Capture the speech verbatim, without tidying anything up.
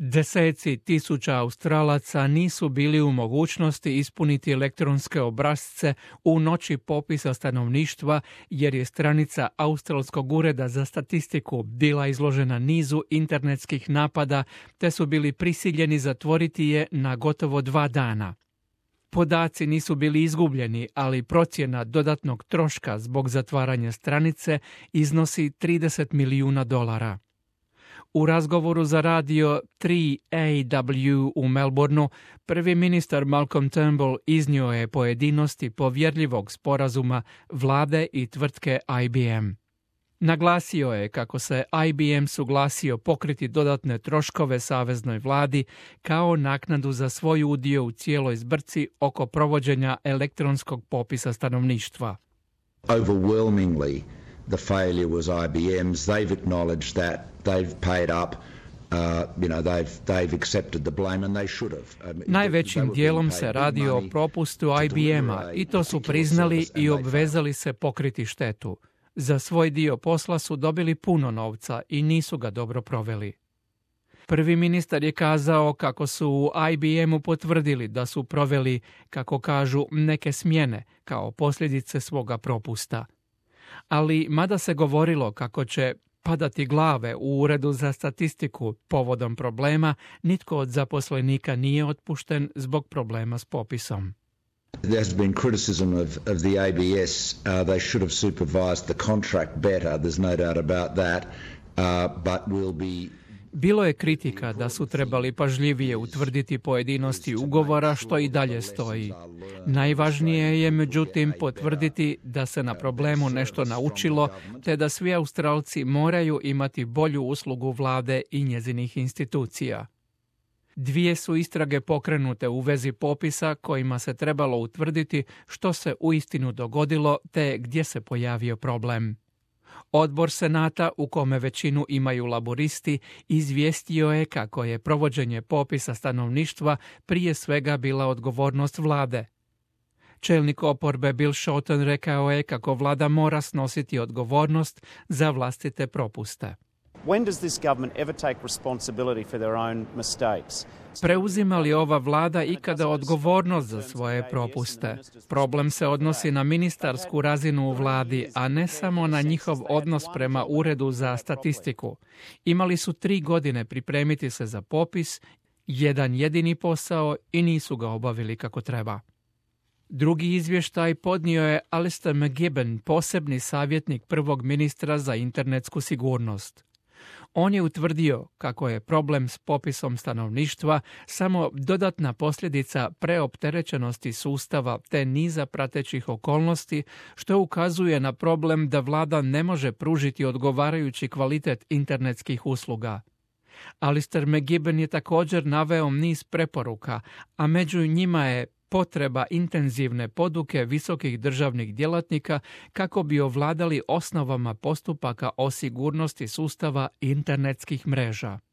Deseci tisuća Australaca nisu bili u mogućnosti ispuniti elektronske obrasce u noći popisa stanovništva jer je stranica Australskog ureda za statistiku bila izložena nizu internetskih napada te su bili prisiljeni zatvoriti je na gotovo dva dana. Podaci nisu bili izgubljeni, ali procjena dodatnog troška zbog zatvaranja stranice iznosi trideset milijuna dolara. U razgovoru za radio tri A W u Melbourneu, prvi ministar Malcolm Turnbull iznio je pojedinosti povjerljivog sporazuma vlade i tvrtke I B M. Naglasio je kako se I B M suglasio pokriti dodatne troškove saveznoj vladi kao naknadu za svoj udio u cijeloj zbrci oko provođenja elektronskog popisa stanovništva. Overwhelmingly, the failure was I B M's. They've acknowledged that. They've paid up. Uh, you know, they've, they've accepted the blame and they should have. I mean, Najvećim dijelom se radi o propustu I B M-a i to su priznali i obvezali se pokriti štetu. Za svoj dio posla su dobili puno novca i nisu ga dobro proveli. Prvi ministar je kazao kako su u I B M-u potvrdili da su proveli, kako kažu, neke smjene kao posljedice svoga propusta. Ali mada se govorilo kako će padati glave u Uredu za statistiku povodom problema, nitko od zaposlenika nije otpušten zbog problema s popisom. There has been criticism of, of the A B S. Uh, they should have supervised the contract better. There's no doubt about that. Uh, but we'll be... Bilo je kritika da su trebali pažljivije utvrditi pojedinosti ugovora, što i dalje stoji. Najvažnije je, međutim, potvrditi da se na problemu nešto naučilo, te da svi Australci moraju imati bolju uslugu vlade i njezinih institucija. Dvije su istrage pokrenute u vezi popisa kojima se trebalo utvrditi što se uistinu dogodilo te gdje se pojavio problem. Odbor Senata, u kome većinu imaju laboristi, izvijestio je kako je provođenje popisa stanovništva prije svega bila odgovornost vlade. Čelnik oporbe Bill Shorten rekao je kako vlada mora snositi odgovornost za vlastite propuste. When does this government ever take responsibility for their own mistakes? Preuzima li ova vlada ikada odgovornost za svoje propuste? Problem se odnosi na ministarsku razinu u vladi, a ne samo na njihov odnos prema Uredu za statistiku. Imali su tri godine pripremiti se za popis, jedan jedini posao i nisu ga obavili kako treba. Drugi izvještaj podnio je Alistair McGibbon, posebni savjetnik prvog ministra za internetsku sigurnost. On je utvrdio kako je problem s popisom stanovništva samo dodatna posljedica preopterećenosti sustava te niza pratećih okolnosti, što ukazuje na problem da vlada ne može pružiti odgovarajući kvalitet internetskih usluga. Alistair McGibbon je također naveo niz preporuka, a među njima je potreba intenzivne poduke visokih državnih djelatnika kako bi ovladali osnovama postupaka o sigurnosti sustava internetskih mreža.